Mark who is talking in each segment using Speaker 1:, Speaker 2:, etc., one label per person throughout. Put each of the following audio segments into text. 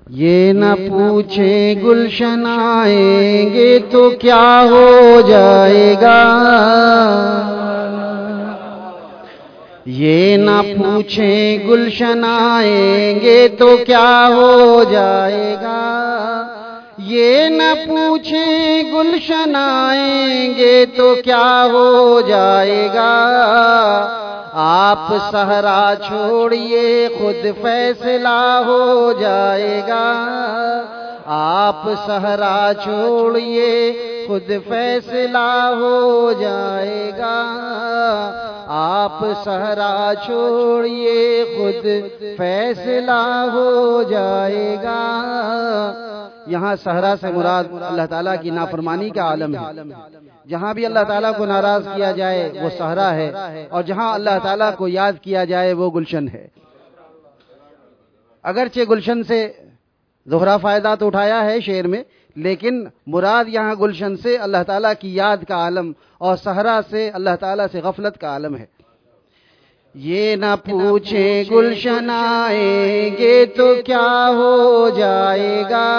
Speaker 1: یہ نہ پوچھیں گلشن آئیں گے تو کیا ہو جائے گا، یہ نہ پوچھیں گلشن آئیں گے تو کیا ہو جائے گا، یہ نہ پوچھیں گلشن آئیں گے تو کیا ہو جائے گا، آپ صحرا چھوڑیے خود فیصلہ ہو جائے گا، آپ صحرا چھوڑیے خود فیصلہ ہو جائے گا، آپ صحرا چھوڑیے خود فیصلہ ہو جائے گا۔ یہاں صحرا سے مراد اللہ تعالیٰ کی نافرمانی کا عالم ہے۔ جہاں بھی اللہ تعالیٰ کو ناراض کیا جائے وہ صحرا ہے، اور جہاں اللہ تعالیٰ کو یاد کیا جائے وہ گلشن ہے۔ اگرچہ گلشن سے زہرا فائدہ تو اٹھایا ہے شعر میں، لیکن مراد یہاں گلشن سے اللہ تعالیٰ کی یاد کا عالم اور صحرا سے اللہ تعالیٰ سے غفلت کا عالم ہے۔ یہ نہ پوچھیں گلشن آئیں گے تو کیا ہو جائے گا،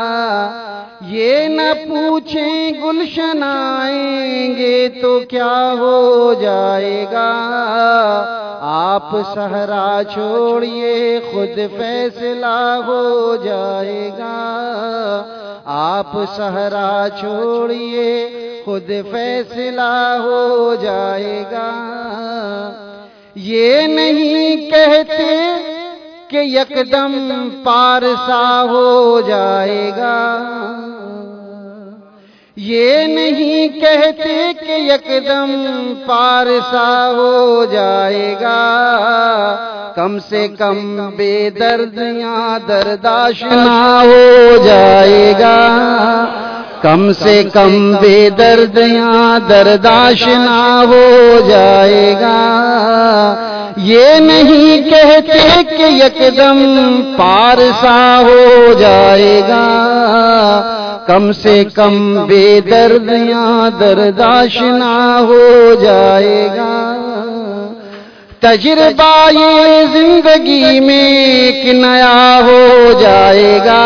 Speaker 1: یہ نہ پوچھیں گلشن آئیں گے تو کیا ہو جائے گا، آپ صحرا چھوڑیے خود فیصلہ ہو جائے گا، آپ صحرا چھوڑیے خود فیصلہ ہو جائے گا۔ یہ نہیں کہتے کہ یکدم پارسا ہو جائے گا، یہ نہیں کہتے کہ یکدم پارسا ہو جائے گا، کم سے کم بے درد یا دردآشنا ہو جائے گا، کم سے کم بے درد یا دردآشنا ہو جائے گا، یہ نہیں کہتے کہ یکدم پارسا ہو جائے گا، کم سے کم بے درد یا دردآشنا ہو جائے گا۔ تجربہ یہ زندگی میں ایک نیا ہو جائے گا،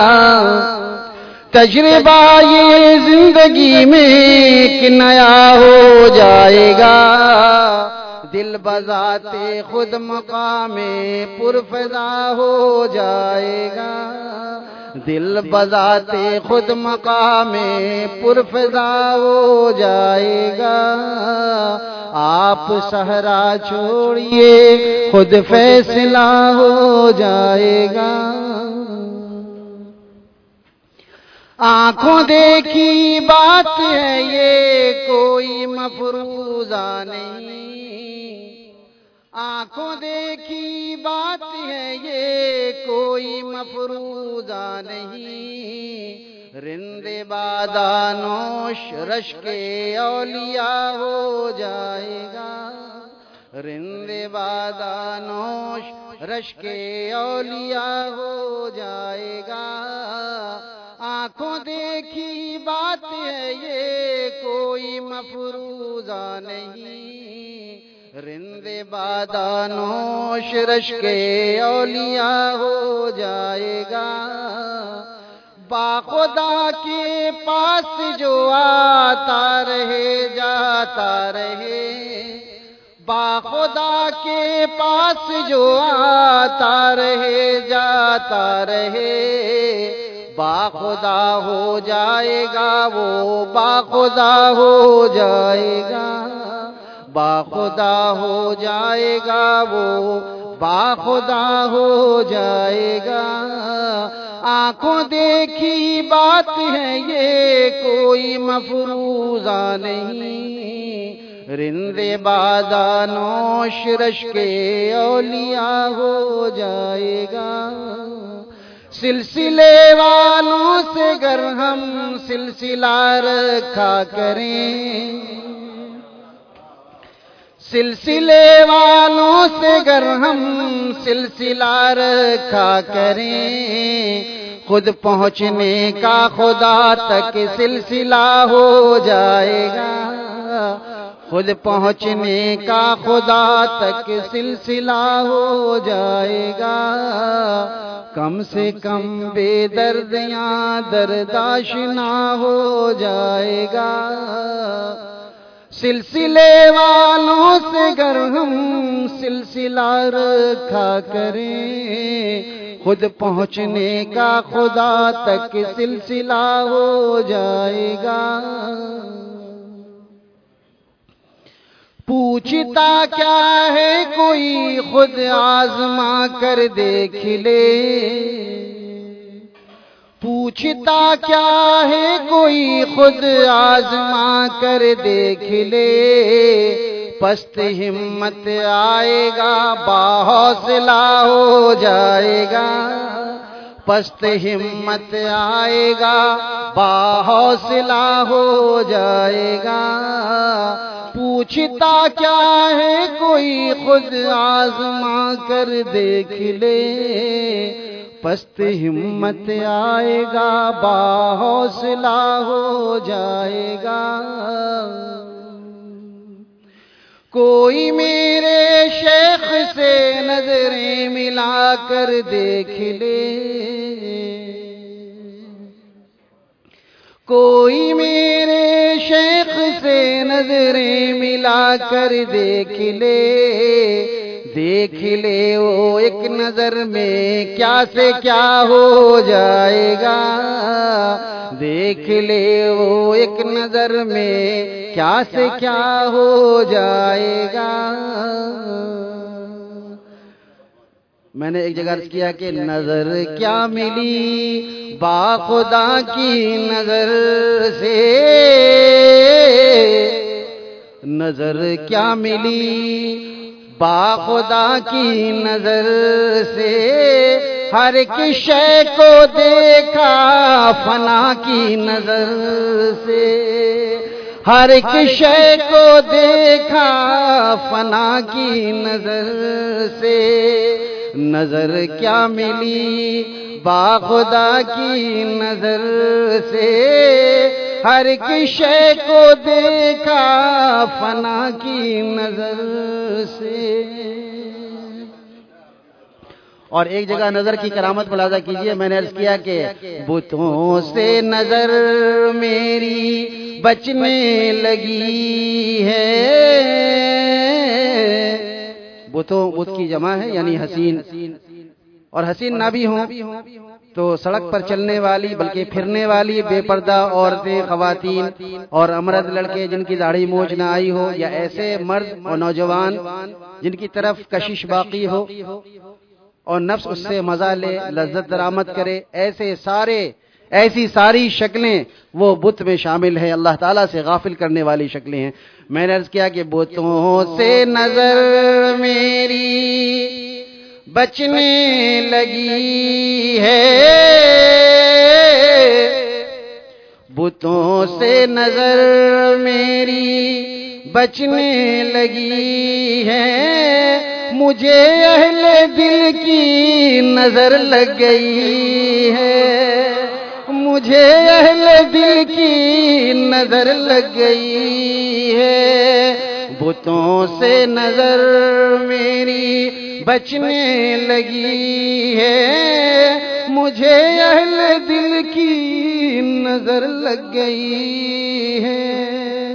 Speaker 1: تجربہ یہ زندگی میں ایک نیا ہو جائے گا، دل بذات خود مقام پرفضا ہو جائے گا، دل بذات خود مقام پرفضا ہو جائے گا، آپ صحرا چھوڑیے خود فیصلہ ہو جائے گا۔ آنکھوں دیکھی بات ہے یہ کوئی مفروضہ نہیں، آنکھوں دیکھی بات ہے یہ کوئی مفروضہ نہیں، رند بادانوش رشک اولیاء ہو جائے گا، رند بادانوش رشک اولیاء ہو جائے گا، آنکھوں دیکھی بات ہے یہ کوئی مفروضہ نہیں، رند بادانوش رشک اولیاء ہو جائے گا، باخدا کے پاس جو آتا رہے جاتا رہے، باخدا کے پاس جو آتا رہے جاتا رہے، باخدا ہو جائے گا وہ باخدا ہو جائے گا، باخدا ہو جائے گا وہ باخدا ہو جائے گا، آنکھوں دیکھی بات ہے یہ کوئی مفروضہ نہیں، رند بادانوش رشک اولیاء ہو جائے گا، سلسلے والوں سے گر ہم سلسلہ رکھا کریں، سلسلے والوں سے گر ہم سلسلہ رکھا کریں، خود پہنچنے کا خدا تک سلسلہ ہو جائے گا، خود پہنچنے کا خدا تک سلسلہ ہو جائے گا، کم سے کم بے دردیاں درداشنا ہو جائے گا۔ سلسلے والوں سے گر ہم سلسلہ رکھا کریں، خود پہنچنے کا خدا تک سلسلہ ہو جائے گا۔ پوچھتا کیا ہے کوئی خود آزما کر دیکھ لے، پوچھتا کیا ہے کوئی خود آزما کر دیکھ لے، پست ہمت آئے گا باحوصلہ ہو جائے گا، پست ہمت آئے گا باحوصلہ ہو جائے گا۔ پوچھتا کیا ہے کوئی خود آزما کر دیکھ لے، پست ہمت آئے گا باحوصلہ ہو جائے گا۔ کوئی میرے شیخ سے نظریں ملا کر دیکھ لے، کوئی میرے شیخ سے نظریں ملا کر دیکھ لے، دیکھ لے وہ ایک نظر میں کیا سے کیا ہو جائے گا، دیکھ لے وہ ایک نظر میں کیا سے کیا ہو جائے گا۔ میں نے ایک جگہ عرض کیا کہ نظر کیا ملی با خدا کی نظر سے، نظر کیا ملی با خدا کی نظر سے، ہر ایک شے کو دیکھا فنا کی نظر سے، ہر ایک شے کو دیکھا فنا کی نظر سے، نظر کیا ملی با خدا کی نظر سے، ہر ایک شے کو دیکھا فنا کی نظر سے۔ اور ایک جگہ نظر کی کرامت ملاحظہ کیجئے، میں نے عرض کیا کہ بتوں سے نظر میری بچنے لگی ہے، بت کی جمع ہے یعنی حسین، اور حسین نہ بھی ہوں تو سڑک پر چلنے والی بلکہ پھرنے والی بے پردہ عورتیں، خواتین اور امرد لڑکے جن کی داڑھی مونچھ نہ آئی ہو، یا ایسے مرد اور نوجوان جن کی طرف کشش باقی ہو اور نفس اس سے مزہ لے، لذت درآمد کرے، ایسی ساری شکلیں وہ بت میں شامل ہیں، اللہ تعالیٰ سے غافل کرنے والی شکلیں ہیں۔ میں نے عرض کیا کہ بتوں سے نظر میری بچنے لگی ہے، بتوں سے نظر میری بچنے لگی ہے، مجھے اہل دل کی نظر لگ گئی ہے، مجھے اہل دل کی نظر لگ گئی ہے، بتوں سے نظر میری بچنے لگی ہے، مجھے اہل دل کی نظر لگ گئی ہے۔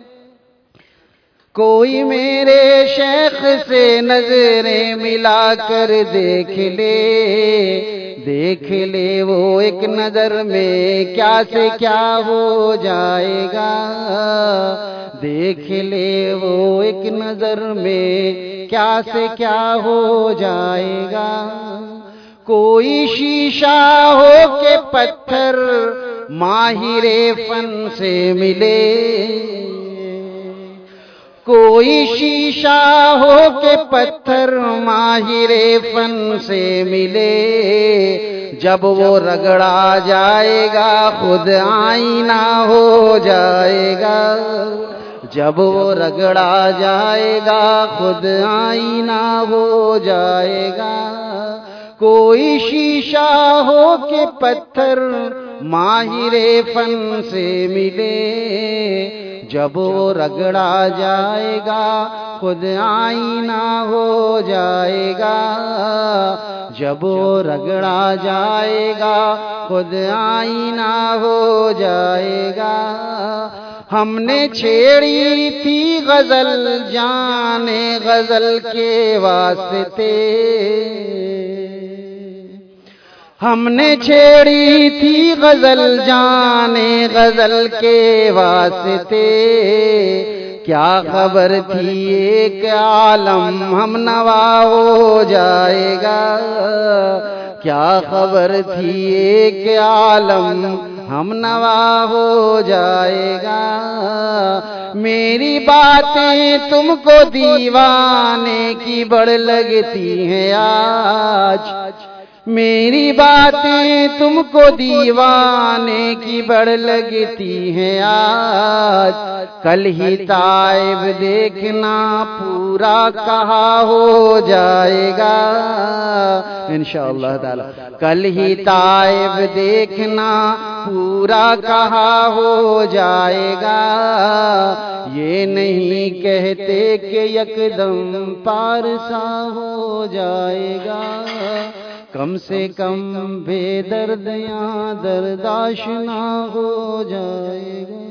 Speaker 1: کوئی میرے شیخ سے نظریں ملا کر دیکھ لے، دیکھ لے وہ ایک نظر میں کیا سے کیا ہو جائے گا، دیکھ لے وہ ایک نظر میں کیا سے کیا ہو جائے گا۔ کوئی شیشہ ہو کے پتھر ماہر فن سے ملے، کوئی شیشہ ہو کے پتھر ماہر فن سے ملے، جب وہ رگڑا جائے گا خود آئینہ ہو جائے گا، جب وہ رگڑا جائے گا خود آئینہ ہو جائے گا۔ کوئی شیشہ ہو کہ پتھر ماہر فن سے ملے، جب وہ رگڑا جائے گا خود آئینہ ہو جائے گا، جب وہ رگڑا جائے گا خود آئینہ ہو جائے گا۔ ہم نے چھیڑی تھی غزل جانے غزل کے واسطے، ہم نے چھیڑی تھی غزل جانے غزل کے واسطے، کیا خبر تھی ایک عالم ہم نوا ہو جائے گا، کیا خبر تھی ایک عالم ہم نوا ہو جائے گا۔ میری باتیں تم کو دیوانے کی بڑ لگتی ہیں آج، میری باتیں تم کو دیوانے کی بڑ لگتی ہیں آج، کل ہی طائب دیکھنا پورا کہا ہو جائے گا انشاءاللہ تعالی، کل ہی طائب دیکھنا پورا کہا ہو جائے گا۔ یہ نہیں کہتے کہ یکدم پارسا ہو جائے گا، کم سے کم بے درد یا درداشنا ہو جائے گا۔